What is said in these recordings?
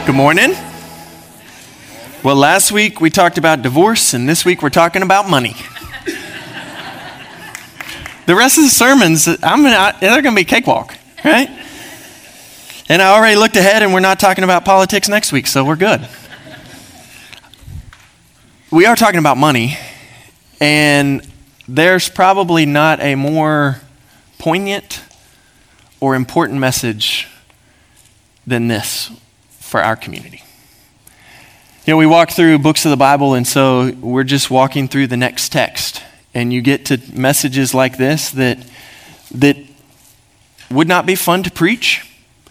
Good morning. Well, last week we talked about divorce, and this week we're talking about money. The rest of the sermons, they're going to be a cakewalk, right? And I already looked ahead, and we're not talking about politics next week, so we're good. We are talking about money, and there's probably not a more poignant or important message than this for our community. You know, we walk through books of the Bible, and so we're just walking through the next text, and you get to messages like this that would not be fun to preach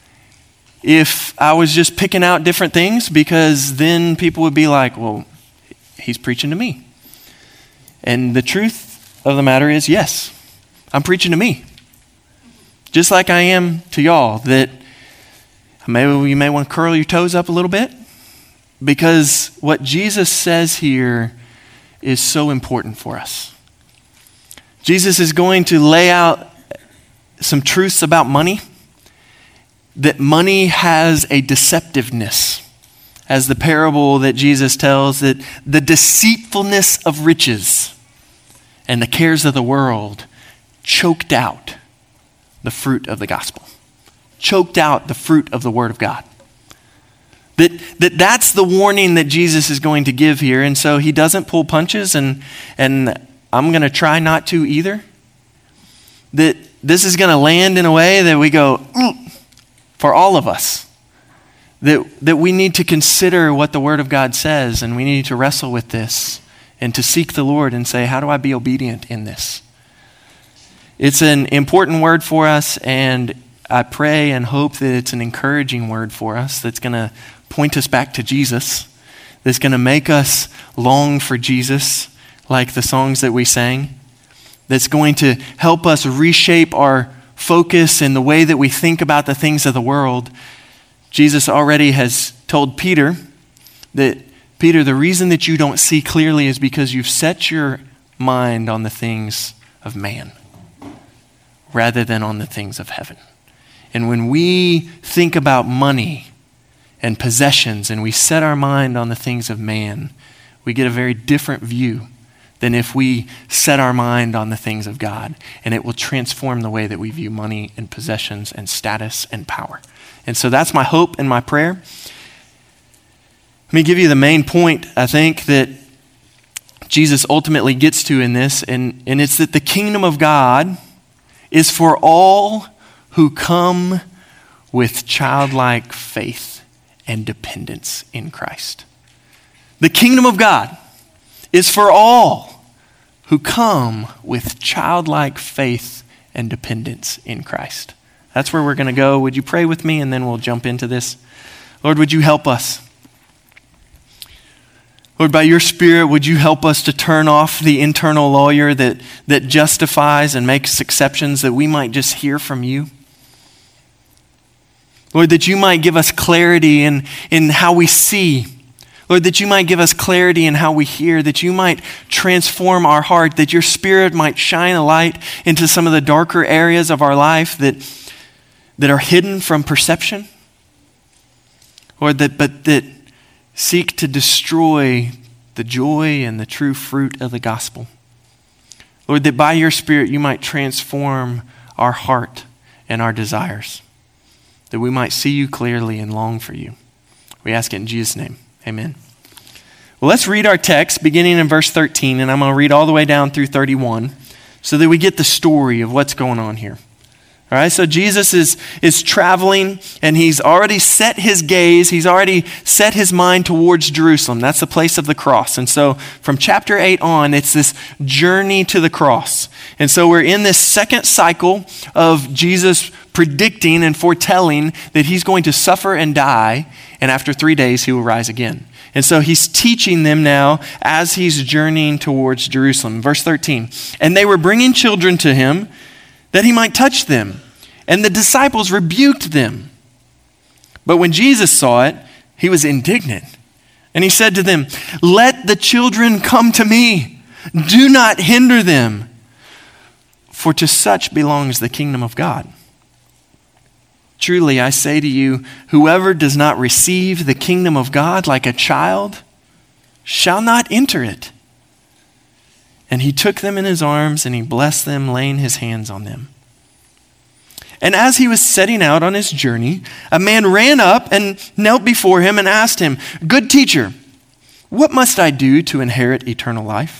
if I was just picking out different things, because then people would be like, well, he's preaching to me. And the truth of the matter is, yes, I'm preaching to me. Just like I am to y'all, that maybe you may want to curl your toes up a little bit, because what Jesus says here is so important for us. Jesus is going to lay out some truths about money, that money has a deceptiveness, as the parable that Jesus tells, that the deceitfulness of riches and the cares of the world choked out the fruit of the gospel. Choked out the fruit of the word of God. That's the warning that Jesus is going to give here. And so he doesn't pull punches, and I'm going to try not to either. That this is going to land in a way that we go, for all of us. That we need to consider what the word of God says, and we need to wrestle with this and to seek the Lord and say, how do I be obedient in this? It's an important word for us, and I pray and hope that it's an encouraging word for us that's going to point us back to Jesus, that's going to make us long for Jesus, like the songs that we sang, that's going to help us reshape our focus and the way that we think about the things of the world. Jesus already has told Peter that, Peter, the reason that you don't see clearly is because you've set your mind on the things of man rather than on the things of heaven. And when we think about money and possessions and we set our mind on the things of man, we get a very different view than if we set our mind on the things of God. And it will transform the way that we view money and possessions and status and power. And so that's my hope and my prayer. Let me give you the main point, I think, that Jesus ultimately gets to in this, and it's that the kingdom of God is for all who come with childlike faith and dependence in Christ. The kingdom of God is for all who come with childlike faith and dependence in Christ. That's where we're going to go. Would you pray with me, and then we'll jump into this? Lord, would you help us? Lord, by your Spirit, would you help us to turn off the internal lawyer that justifies and makes exceptions, that we might just hear from you? Lord, that you might give us clarity in how we see. Lord, that you might give us clarity in how we hear, that you might transform our heart, that your Spirit might shine a light into some of the darker areas of our life that are hidden from perception. Lord, that seek to destroy the joy and the true fruit of the gospel. Lord, that by your Spirit you might transform our heart and our desires, that we might see you clearly and long for you. We ask it in Jesus' name. Amen. Well, let's read our text beginning in verse 13, and I'm going to read all the way down through 31 so that we get the story of what's going on here. All right, so Jesus is traveling, and he's already set his gaze, he's already set his mind towards Jerusalem. That's the place of the cross. And so from chapter 8 on, it's this journey to the cross. And so we're in this second cycle of Jesus predicting and foretelling that he's going to suffer and die, and after 3 days he will rise again. And so he's teaching them now as he's journeying towards Jerusalem. Verse 13, and they were bringing children to him that he might touch them. And the disciples rebuked them. But when Jesus saw it, he was indignant. And he said to them, let the children come to me. Do not hinder them, for to such belongs the kingdom of God. Truly, I say to you, whoever does not receive the kingdom of God like a child shall not enter it." And he took them in his arms and he blessed them, laying his hands on them. And as he was setting out on his journey, a man ran up and knelt before him and asked him, "Good teacher, what must I do to inherit eternal life?"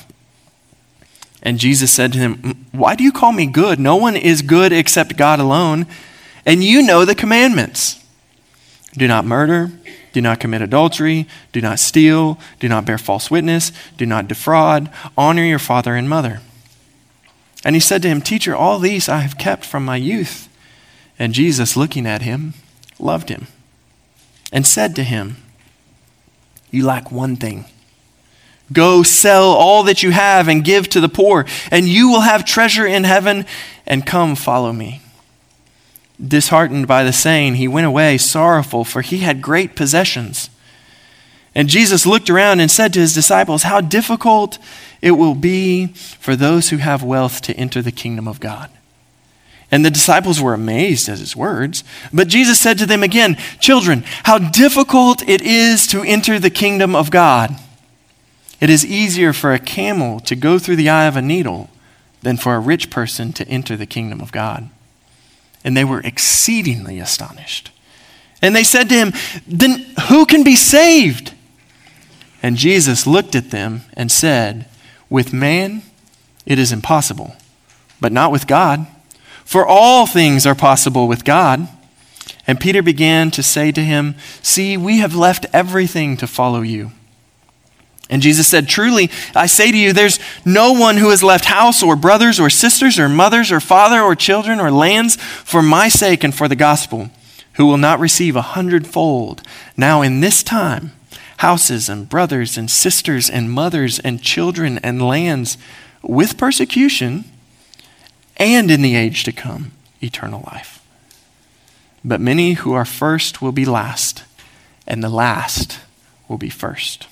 And Jesus said to him, "Why do you call me good? No one is good except God alone. And you know the commandments. Do not murder, do not commit adultery, do not steal, do not bear false witness, do not defraud, honor your father and mother." And he said to him, "Teacher, all these I have kept from my youth." And Jesus, looking at him, loved him and said to him, "You lack one thing. Go sell all that you have and give to the poor, and you will have treasure in heaven, and come follow me." Disheartened by the saying, he went away sorrowful, for he had great possessions. And Jesus looked around and said to his disciples, "How difficult it will be for those who have wealth to enter the kingdom of God." And the disciples were amazed at his words. But Jesus said to them again, "Children, how difficult it is to enter the kingdom of God. It is easier for a camel to go through the eye of a needle than for a rich person to enter the kingdom of God." And they were exceedingly astonished. And they said to him, "Then who can be saved?" And Jesus looked at them and said, "With man it is impossible, but not with God. For all things are possible with God." And Peter began to say to him, "See, we have left everything to follow you." And Jesus said, "Truly, I say to you, there's no one who has left house or brothers or sisters or mothers or father or children or lands for my sake and for the gospel, who will not receive 100-fold now in this time houses and brothers and sisters and mothers and children and lands with persecution, and in the age to come eternal life. But many who are first will be last, and the last will be first."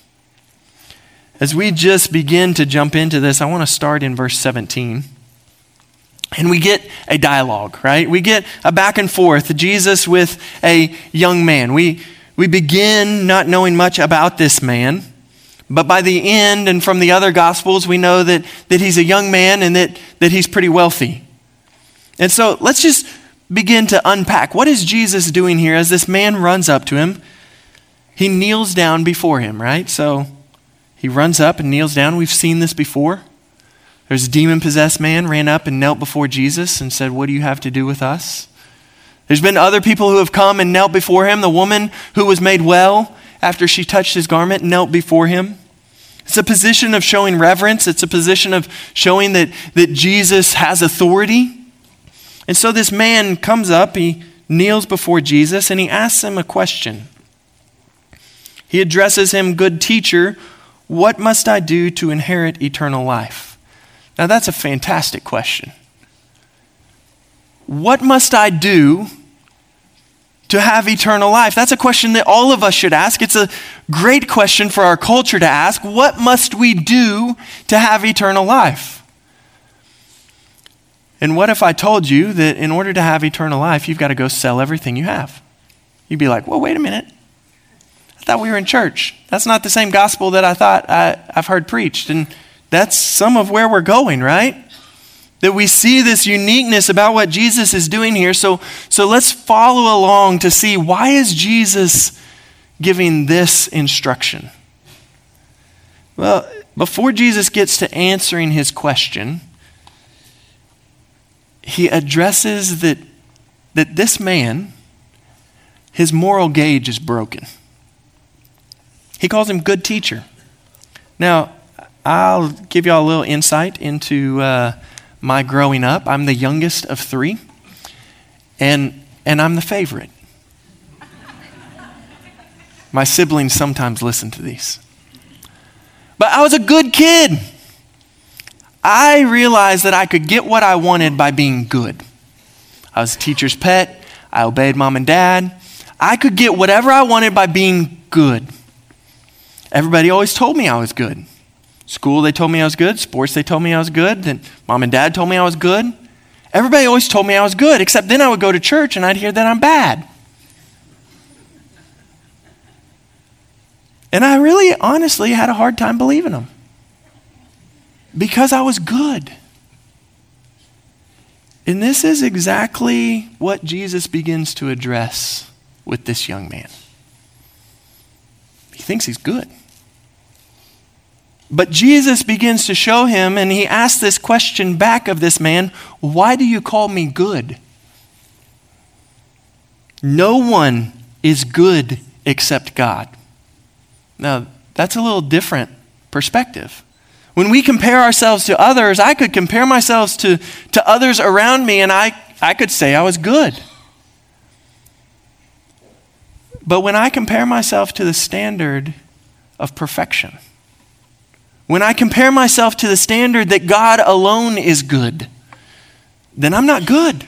As we just begin to jump into this, I want to start in verse 17. And we get a dialogue, right? We get a back and forth, Jesus with a young man. We begin not knowing much about this man, but by the end and from the other gospels, we know that he's a young man and that he's pretty wealthy. And so let's just begin to unpack. What is Jesus doing here as this man runs up to him? He kneels down before him, right? So he runs up and kneels down. We've seen this before. There's a demon-possessed man ran up and knelt before Jesus and said, "What do you have to do with us?" There's been other people who have come and knelt before him. The woman who was made well after she touched his garment knelt before him. It's a position of showing reverence. It's a position of showing that Jesus has authority. And so this man comes up, he kneels before Jesus, and he asks him a question. He addresses him, "Good teacher, what must I do to inherit eternal life?" Now that's a fantastic question. What must I do to have eternal life? That's a question that all of us should ask. It's a great question for our culture to ask. What must we do to have eternal life? And what if I told you that in order to have eternal life, you've got to go sell everything you have? You'd be like, "Well, wait a minute. I thought we were in church. That's not the same gospel that I thought I've heard preached." And that's some of where we're going, right? That we see this uniqueness about what Jesus is doing here. So let's follow along to see, why is Jesus giving this instruction? Well, before Jesus gets to answering his question, he addresses that this man, his moral gauge is broken. He calls him good teacher. Now, I'll give you all a little insight into my growing up. I'm the youngest of three, and I'm the favorite. My siblings sometimes listen to these. But I was a good kid. I realized that I could get what I wanted by being good. I was a teacher's pet. I obeyed mom and dad. I could get whatever I wanted by being good. Everybody always told me I was good. School, they told me I was good. Sports, they told me I was good. Then mom and dad told me I was good. Everybody always told me I was good, except then I would go to church and I'd hear that I'm bad. And I really, honestly had a hard time believing them because I was good. And this is exactly what Jesus begins to address with this young man. He thinks he's good. But Jesus begins to show him, and he asks this question back of this man, why do you call me good? No one is good except God. Now, that's a little different perspective. When we compare ourselves to others, I could compare myself to others around me, and I could say I was good. But when I compare myself to the standard of perfection, when I compare myself to the standard that God alone is good, then I'm not good.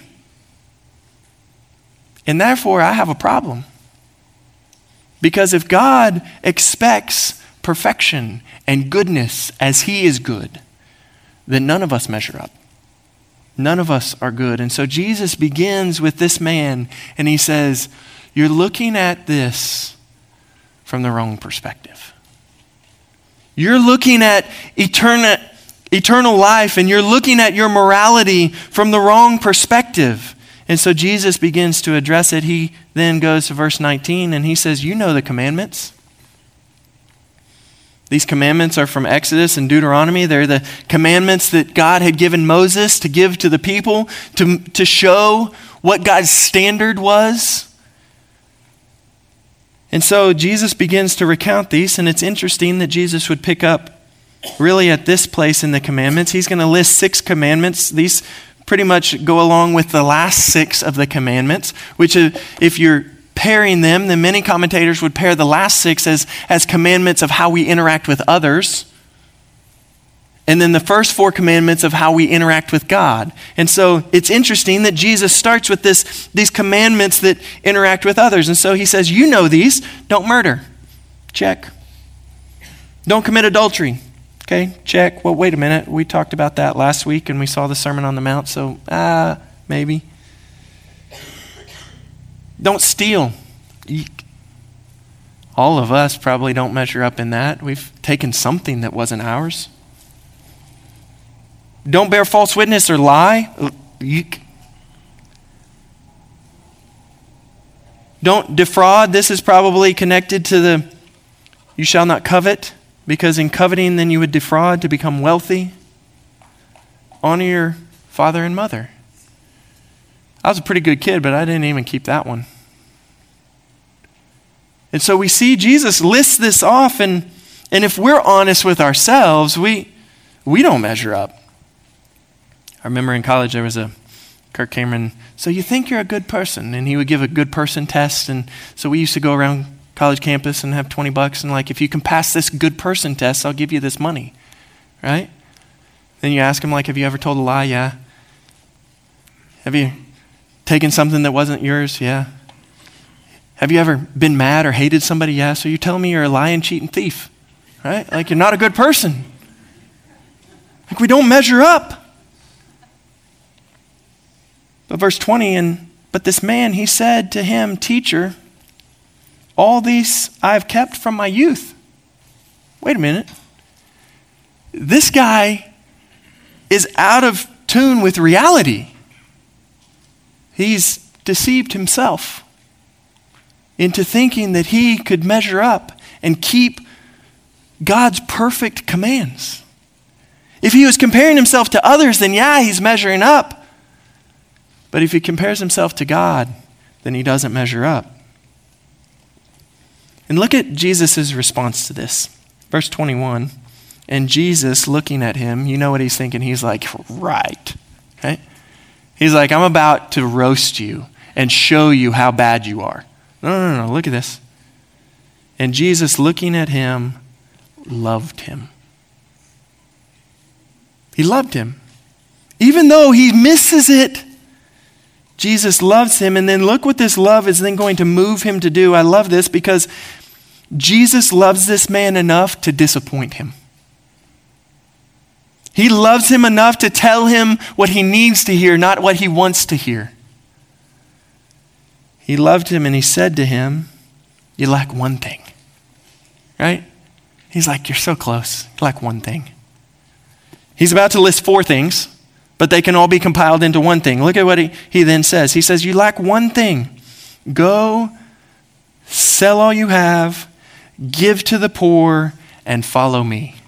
And therefore, I have a problem. Because if God expects perfection and goodness as he is good, then none of us measure up. None of us are good. And so Jesus begins with this man, and he says, you're looking at this from the wrong perspective. You're looking at eternal life, and you're looking at your morality from the wrong perspective. And so Jesus begins to address it. He then goes to verse 19, and he says, you know the commandments. These commandments are from Exodus and Deuteronomy. They're the commandments that God had given Moses to give to the people to show what God's standard was. And so Jesus begins to recount these, and it's interesting that Jesus would pick up really at this place in the commandments. He's going to list 6 commandments. These pretty much go along with the last 6 of the commandments, which if you're pairing them, then many commentators would pair the last 6 as commandments of how we interact with others, and then the first 4 commandments of how we interact with God. And so it's interesting that Jesus starts with these commandments that interact with others. And so he says, you know these. Don't murder. Check. Don't commit adultery. Okay, check. Well, wait a minute. We talked about that last week and we saw the Sermon on the Mount, so maybe. Don't steal. Eek. All of us probably don't measure up in that. We've taken something that wasn't ours. Don't bear false witness or lie. Eek. Don't defraud. This is probably connected to the you shall not covet, because in coveting then you would defraud to become wealthy. Honor your father and mother. I was a pretty good kid, but I didn't even keep that one. And so we see Jesus lists this off, and if we're honest with ourselves, we don't measure up. I remember in college there was a Kirk Cameron, so you think you're a good person, and he would give a good person test, and so we used to go around college campus and have $20 and like, if you can pass this good person test, I'll give you this money, right? Then you ask him like, have you ever told a lie? Yeah. Have you taken something that wasn't yours? Yeah. Have you ever been mad or hated somebody? Yeah. So you're telling me you're a lying, cheating thief, right? Like you're not a good person. Like we don't measure up. But verse 20, but this man, he said to him, teacher, all these I have kept from my youth. Wait a minute. This guy is out of tune with reality. He's deceived himself into thinking that he could measure up and keep God's perfect commands. If he was comparing himself to others, then yeah, he's measuring up. But if he compares himself to God, then he doesn't measure up. And look at Jesus' response to this. Verse 21, and Jesus looking at him, you know what he's thinking? He's like, right. Okay? He's like, I'm about to roast you and show you how bad you are. No, look at this. And Jesus looking at him, loved him. He loved him. Even though he misses it, Jesus loves him. And then look what this love is then going to move him to do. I love this because Jesus loves this man enough to disappoint him. He loves him enough to tell him what he needs to hear, not what he wants to hear. He loved him and he said to him, you lack one thing, right? He's like, you're so close. You lack one thing. He's about to list 4 things, but they can all be compiled into one thing. Look at what he then says. He says, you lack one thing. Go, sell all you have, give to the poor, and follow me.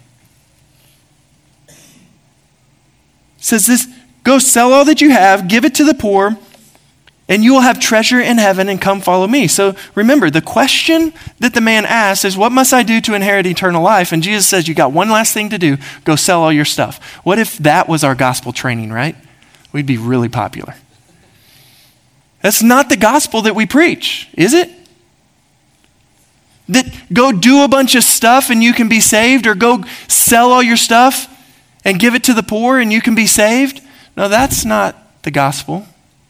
It says this, go sell all that you have, give it to the poor, and you will have treasure in heaven, and come follow me. So remember, the question that the man asked is, what must I do to inherit eternal life? And Jesus says, you got one last thing to do. Go sell all your stuff. What if that was our gospel training, right? We'd be really popular. That's not the gospel that we preach, is it? That go do a bunch of stuff and you can be saved, or go sell all your stuff and give it to the poor and you can be saved? No, that's not the gospel.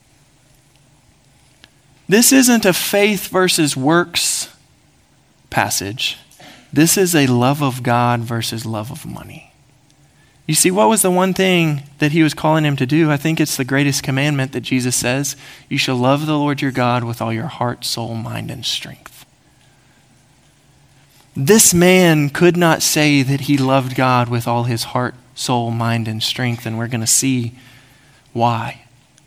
This isn't a faith versus works passage. This is a love of God versus love of money. You see, what was the one thing that he was calling him to do? I think it's the greatest commandment that Jesus says. You shall love the Lord your God with all your heart, soul, mind, and strength. This man could not say that he loved God with all his heart, soul, mind, and strength, and we're going to see why.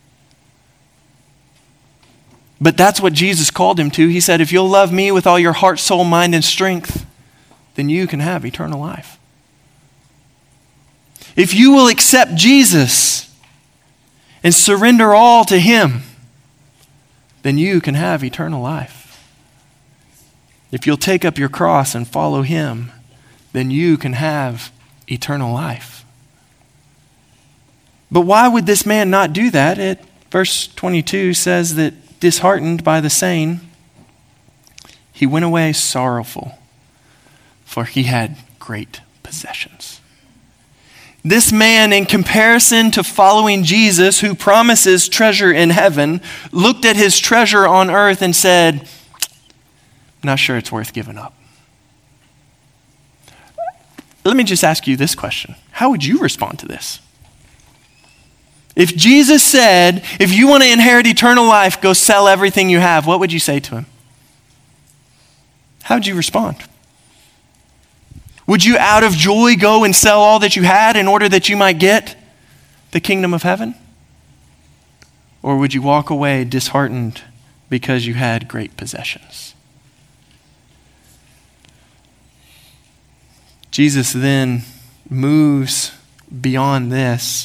But that's what Jesus called him to. He said, if you'll love me with all your heart, soul, mind, and strength, then you can have eternal life. If you will accept Jesus and surrender all to him, then you can have eternal life. If you'll take up your cross and follow him, then you can have eternal life. But why would this man not do that? Verse 22 says that, disheartened by the saying, he went away sorrowful, for he had great possessions. This man, in comparison to following Jesus, who promises treasure in heaven, looked at his treasure on earth and said, I'm not sure it's worth giving up. Let me just ask you this question. How would you respond to this? If Jesus said, if you want to inherit eternal life, go sell everything you have, what would you say to him? How would you respond? Would you out of joy go and sell all that you had in order that you might get the kingdom of heaven? Or would you walk away disheartened because you had great possessions? Jesus then moves beyond this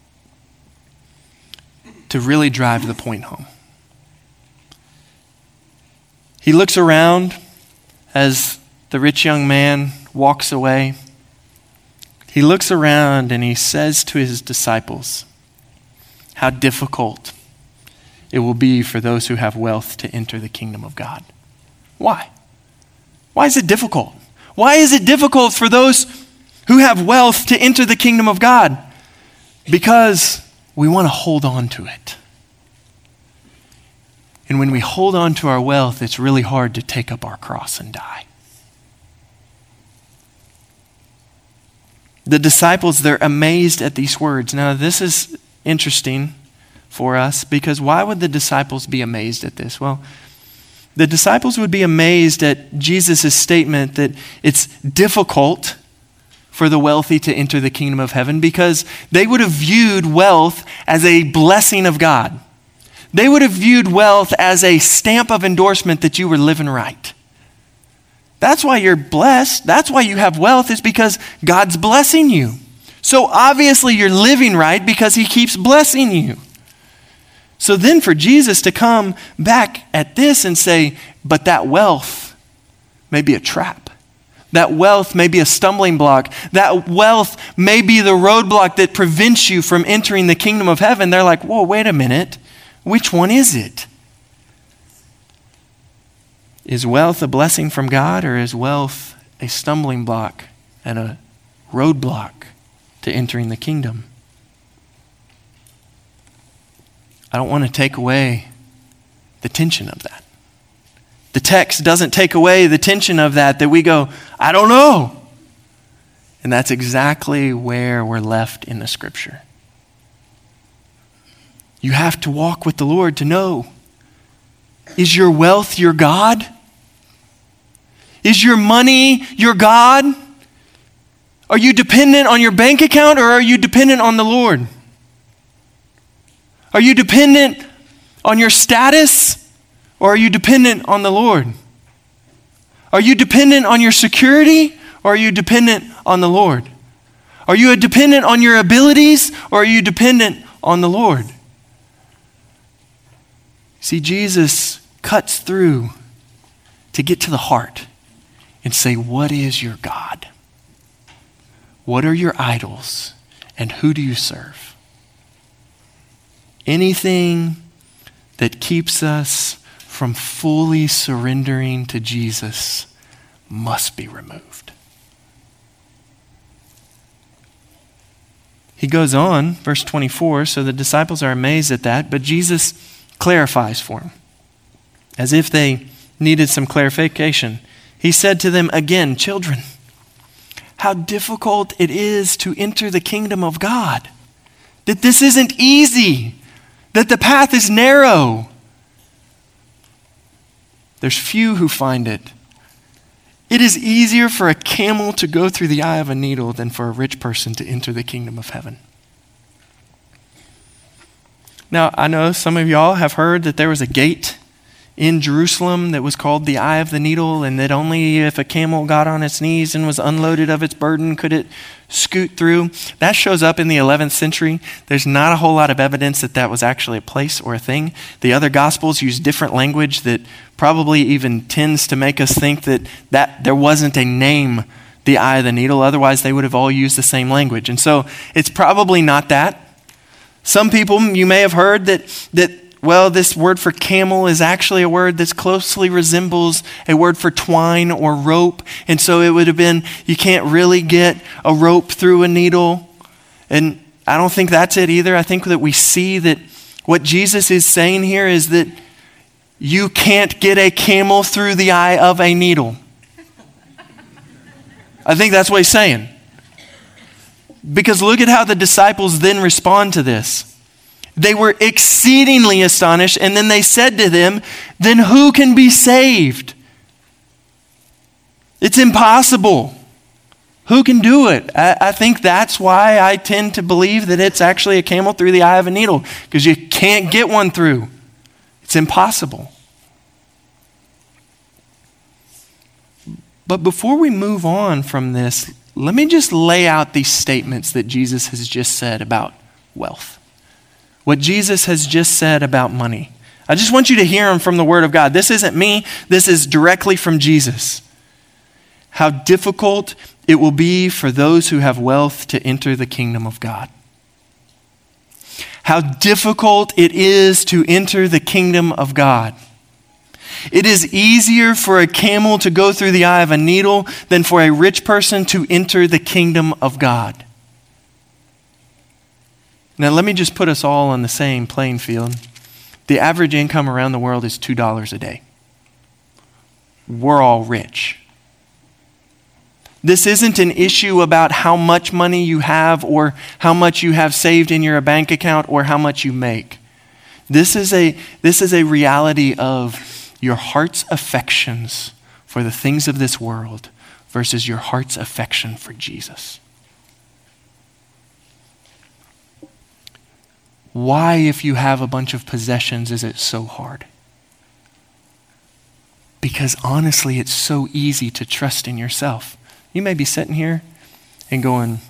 to really drive the point home. He looks around as the rich young man walks away. He looks around and he says to his disciples, how difficult it will be for those who have wealth to enter the kingdom of God. Why? Why is it difficult? Why is it difficult for those who have wealth to enter the kingdom of God? Because we want to hold on to it. And when we hold on to our wealth, it's really hard to take up our cross and die. The disciples, they're amazed at these words. Now, this is interesting for us because why would the disciples be amazed at this? Well, the disciples would be amazed at Jesus' statement that it's difficult for the wealthy to enter the kingdom of heaven because they would have viewed wealth as a blessing of God. They would have viewed wealth as a stamp of endorsement that you were living right. That's why you're blessed. That's why you have wealth, is because God's blessing you. So obviously you're living right because he keeps blessing you. So then for Jesus to come back at this and say, but that wealth may be a trap. That wealth may be a stumbling block. That wealth may be the roadblock that prevents you from entering the kingdom of heaven. They're like, whoa, wait a minute. Which one is it? Is wealth a blessing from God, or is wealth a stumbling block and a roadblock to entering the kingdom? I don't want to take away the tension of that. The text doesn't take away the tension of that we go, I don't know. And that's exactly where we're left in the scripture. You have to walk with the Lord to know. Is your wealth your God? Is your money your God? Are you dependent on your bank account or are you dependent on the Lord? Are you dependent on your status or are you dependent on the Lord? Are you dependent on your security or are you dependent on the Lord? Are you dependent on your abilities or are you dependent on the Lord? See, Jesus cuts through to get to the heart and say, what is your God? What are your idols? And who do you serve? Anything that keeps us from fully surrendering to Jesus must be removed. He goes on, verse 24, so the disciples are amazed at that, but Jesus clarifies for them, as if they needed some clarification. He said to them again, children, how difficult it is to enter the kingdom of God. That this isn't easy. That the path is narrow. There's few who find it. It is easier for a camel to go through the eye of a needle than for a rich person to enter the kingdom of heaven. Now, I know some of y'all have heard that there was a gate in Jerusalem that was called the Eye of the Needle, and that only if a camel got on its knees and was unloaded of its burden could it scoot through. That shows up in the 11th century. There's not a whole lot of evidence that that was actually a place or a thing. The other Gospels use different language that probably even tends to make us think that there wasn't a name, the Eye of the Needle. Otherwise, they would have all used the same language. And so it's probably not that. Some people, you may have heard that this word for camel is actually a word that closely resembles a word for twine or rope. And so it would have been, you can't really get a rope through a needle. And I don't think that's it either. I think that we see that what Jesus is saying here is that you can't get a camel through the eye of a needle. I think that's what he's saying. Because look at how the disciples then respond to this. They were exceedingly astonished, and then they said to them, then who can be saved? It's impossible. Who can do it? I think that's why I tend to believe that it's actually a camel through the eye of a needle, because you can't get one through. It's impossible. But before we move on from this, let me just lay out these statements that Jesus has just said about wealth. What Jesus has just said about money. I just want you to hear them from the Word of God. This isn't me. This is directly from Jesus. How difficult it will be for those who have wealth to enter the kingdom of God. How difficult it is to enter the kingdom of God. It is easier for a camel to go through the eye of a needle than for a rich person to enter the kingdom of God. Now, let me just put us all on the same playing field. The average income around the world is $2 a day. We're all rich. This isn't an issue about how much money you have or how much you have saved in your bank account or how much you make. This is a reality of your heart's affections for the things of this world versus your heart's affection for Jesus. Why, if you have a bunch of possessions, is it so hard? Because honestly, it's so easy to trust in yourself. You may be sitting here and going,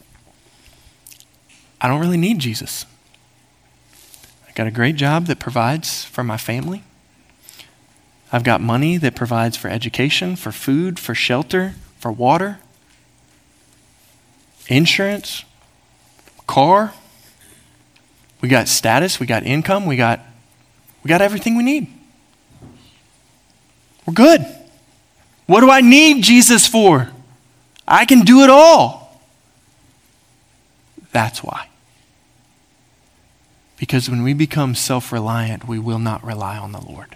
I don't really need Jesus. I got a great job that provides for my family. I've got money that provides for education, for food, for shelter, for water, insurance, car. We got status, we got income, we got everything we need. We're good. What do I need Jesus for? I can do it all. That's why. Because when we become self-reliant, we will not rely on the Lord.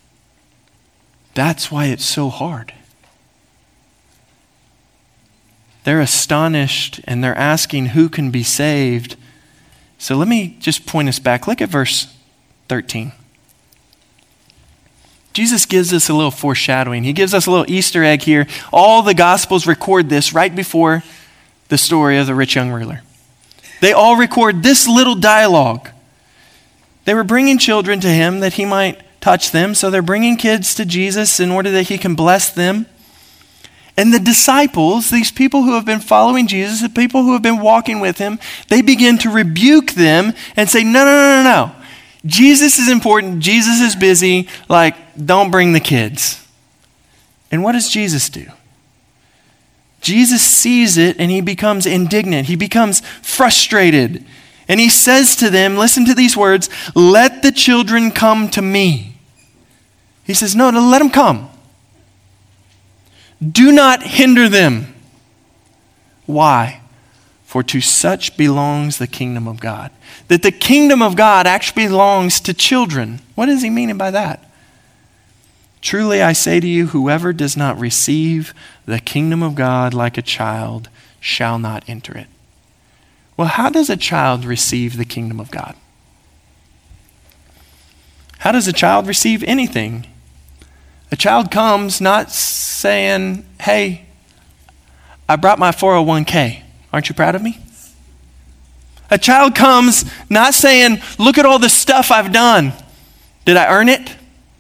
That's why it's so hard. they're astonished and they're asking who can be saved. So let me just point us back. Look at verse 13. Jesus gives us a little foreshadowing. He gives us a little Easter egg here. All the Gospels record this right before the story of the rich young ruler. They all record this little dialogue. They were bringing children to him that he might touch them. So they're bringing kids to Jesus in order that he can bless them. And the disciples, these people who have been following Jesus, the people who have been walking with him, they begin to rebuke them and say, no. Jesus is important. Jesus is busy. Like, don't bring the kids. And what does Jesus do? Jesus sees it and he becomes indignant. He becomes frustrated. And he says to them, listen to these words, let the children come to me. He says, no, let them come. Do not hinder them. Why? For to such belongs the kingdom of God. That the kingdom of God actually belongs to children. What does he mean by that? Truly I say to you, whoever does not receive the kingdom of God like a child shall not enter it. Well, how does a child receive the kingdom of God? How does a child receive anything? A child comes not saying, hey, I brought my 401k. Aren't you proud of me? A child comes not saying, look at all the stuff I've done. Did I earn it?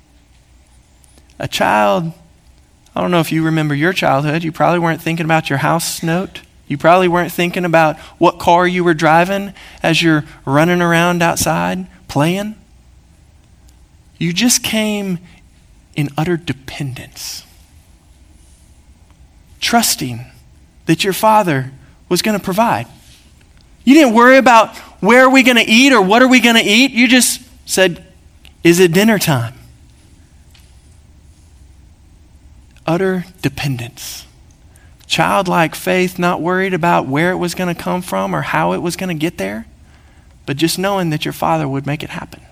A child, I don't know if you remember your childhood. You probably weren't thinking about your house note. You probably weren't thinking about what car you were driving as you're running around outside playing. You just came in utter dependence, trusting that your Father was going to provide. You didn't worry about where are we going to eat or what are we going to eat. You just said, is it dinner time? Utter dependence. Childlike faith, not worried about where it was going to come from or how it was going to get there, but just knowing that your Father would make it happen.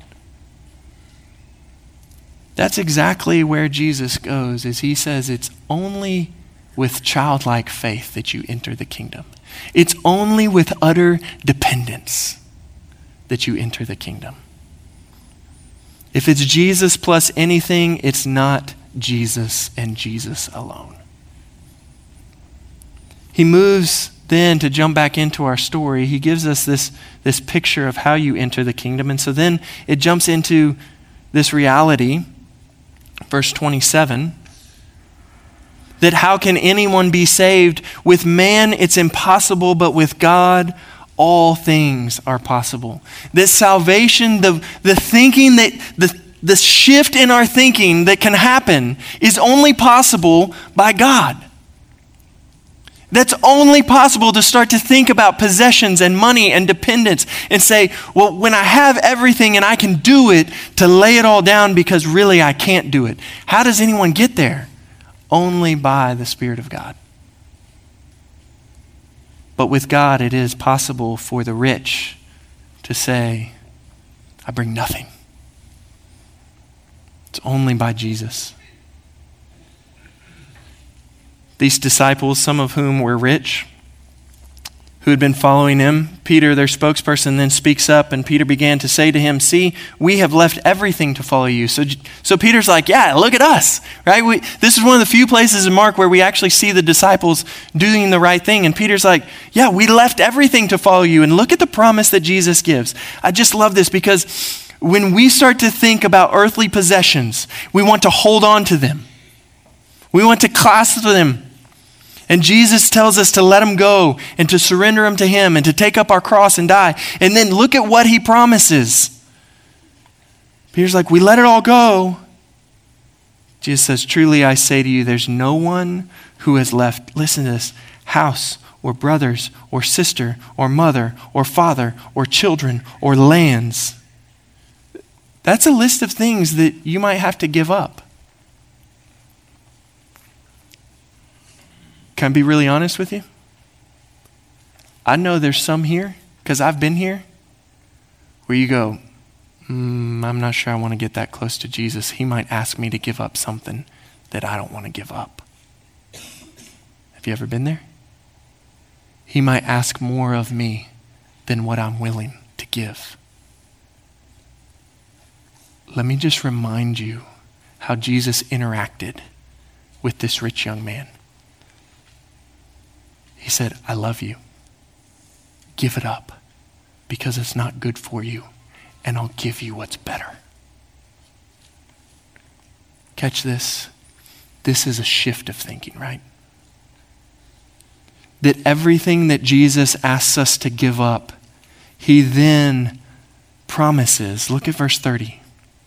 That's exactly where Jesus goes, is he says it's only with childlike faith that you enter the kingdom. It's only with utter dependence that you enter the kingdom. If it's Jesus plus anything, it's not Jesus and Jesus alone. He moves then to jump back into our story. He gives us this picture of how you enter the kingdom. And so then it jumps into this reality, verse 27, that how can anyone be saved? With man it's impossible, but with God all things are possible. This salvation, the thinking that the shift in our thinking that can happen is only possible by God. That's only possible to start to think about possessions and money and dependence and say, well, when I have everything and I can do it, to lay it all down because really I can't do it. How does anyone get there? Only by the Spirit of God. But with God, it is possible for the rich to say, I bring nothing. It's only by Jesus. These disciples, some of whom were rich, who had been following him, Peter, their spokesperson, then speaks up, and Peter began to say to him, see, we have left everything to follow you. So Peter's like, yeah, look at us, right? This is one of the few places in Mark where we actually see the disciples doing the right thing. And Peter's like, yeah, we left everything to follow you. And look at the promise that Jesus gives. I just love this because when we start to think about earthly possessions, we want to hold on to them. We want to clasp them. And Jesus tells us to let them go and to surrender them to him and to take up our cross and die. And then look at what he promises. Peter's like, we let it all go. Jesus says, truly I say to you, there's no one who has left, listen to this, house or brothers or sister or mother or father or children or lands. That's a list of things that you might have to give up. Can I be really honest with you? I know there's some here, because I've been here, where you go, I'm not sure I want to get that close to Jesus. He might ask me to give up something that I don't want to give up. Have you ever been there? he might ask more of me than what I'm willing to give. Let me just remind you how Jesus interacted with this rich young man. He said, I love you. Give it up because it's not good for you, and I'll give you what's better. Catch this. This is a shift of thinking, right? That everything that Jesus asks us to give up, he then promises. Look at verse 30.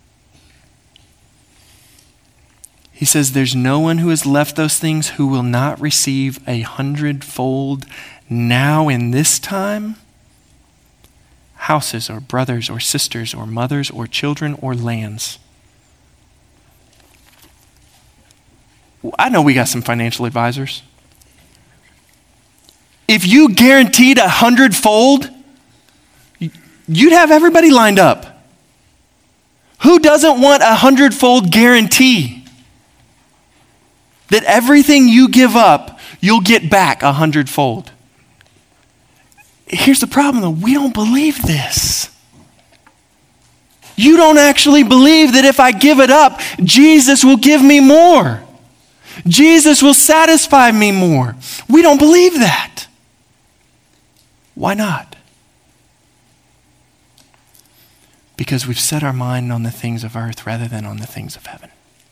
He says, there's no one who has left those things who will not receive 100-fold now in this time. Houses or brothers or sisters or mothers or children or lands. I know we got some financial advisors. If you guaranteed 100-fold, you'd have everybody lined up. Who doesn't want 100-fold guarantee that everything you give up, you'll get back 100-fold? Here's the problem though, we don't believe this. You don't actually believe that if I give it up, Jesus will give me more. Jesus will satisfy me more. We don't believe that. Why not? Because we've set our mind on the things of earth rather than on the things of heaven.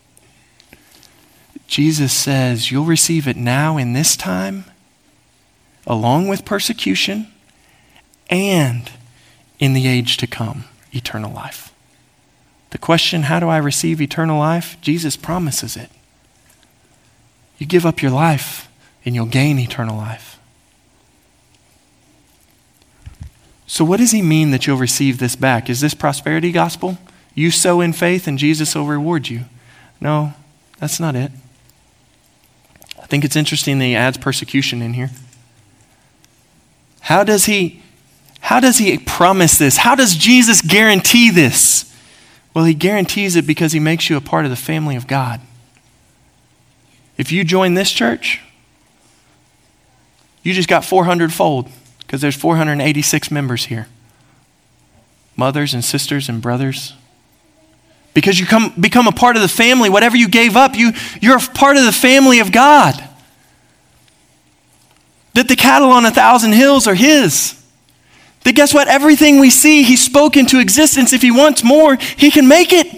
Jesus says you'll receive it now in this time, along with persecution, and in the age to come, eternal life. The question, how do I receive eternal life? Jesus promises it. You give up your life and you'll gain eternal life. So what does he mean that you'll receive this back? Is this prosperity gospel? You sow in faith and Jesus will reward you. No, that's not it. I think it's interesting that he adds persecution in here. How does he promise this? How does Jesus guarantee this? Well, he guarantees it because he makes you a part of the family of God. If you join this church, you just got 400-fold because there's 486 members here. Mothers and sisters and brothers. Because you become a part of the family, whatever you gave up, you're a part of the family of God. That the cattle on 1,000 hills are his. That guess what? Everything we see, he spoke into existence. If he wants more, he can make it.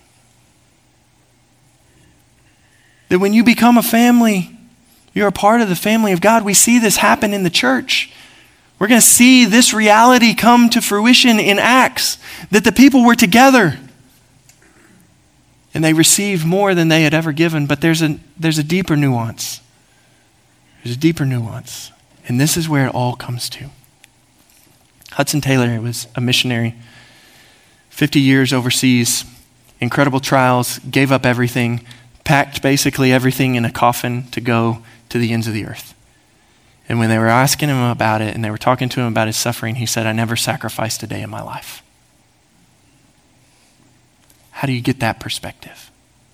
That when you become a family, you're a part of the family of God. We see this happen in the church. We're going to see this reality come to fruition in Acts. That the people were together. And they received more than they had ever given. But there's a deeper nuance. There's a deeper nuance. And this is where it all comes to. Hudson Taylor was a missionary, 50 years overseas, incredible trials, gave up everything, packed basically everything in a coffin to go to the ends of the earth. And when they were asking him about it and they were talking to him about his suffering, he said, I never sacrificed a day in my life. How do you get that perspective?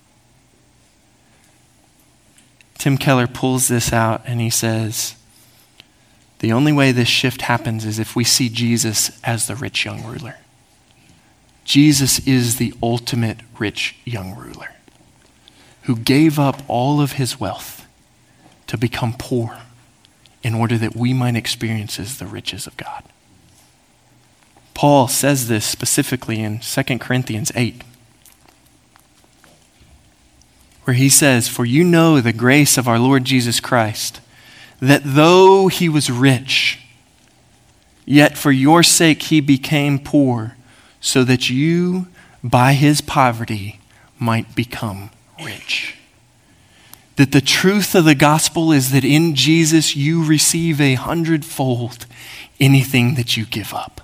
Tim Keller pulls this out and he says, the only way this shift happens is if we see Jesus as the rich young ruler. Jesus is the ultimate rich young ruler who gave up all of his wealth to become poor in order that we might experience the riches of God. Paul says this specifically in 2 Corinthians 8, where he says, for you know the grace of our Lord Jesus Christ, that though he was rich, yet for your sake he became poor, so that you, by his poverty, might become rich. That the truth of the gospel is that in Jesus you receive 100-fold anything that you give up.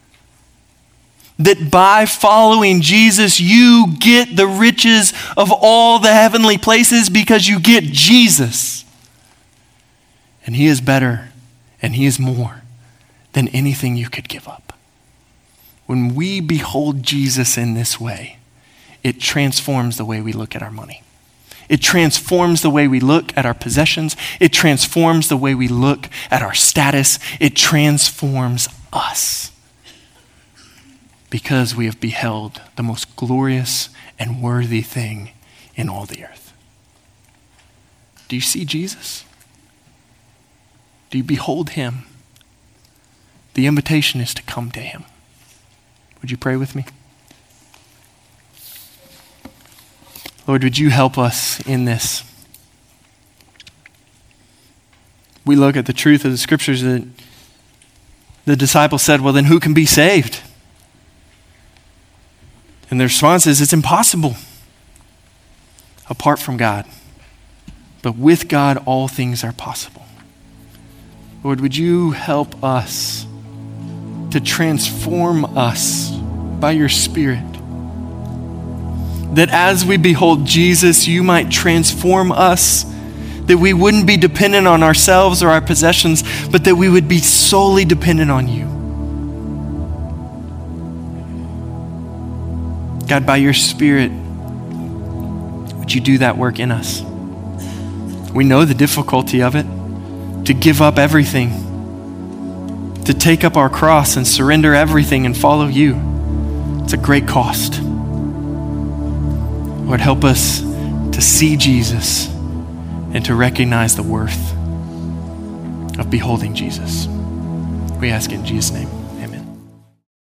That by following Jesus, you get the riches of all the heavenly places because you get Jesus. And he is better and he is more than anything you could give up. When we behold Jesus in this way, it transforms the way we look at our money. It transforms the way we look at our possessions. It transforms the way we look at our status. It transforms us because we have beheld the most glorious and worthy thing in all the earth. Do you see Jesus? Do you behold him? The invitation is to come to him. Would you pray with me? Lord, would you help us in this? We look at the truth of the scriptures that the disciples said, well, then who can be saved? And the response is, it's impossible apart from God. But with God, all things are possible. Lord, would you help us to transform us by your Spirit? That as we behold Jesus, you might transform us, that we wouldn't be dependent on ourselves or our possessions, but that we would be solely dependent on you. God, by your Spirit, would you do that work in us? We know the difficulty of it, to give up everything, to take up our cross and surrender everything and follow you. It's a great cost. Lord, help us to see Jesus and to recognize the worth of beholding Jesus. We ask in Jesus' name.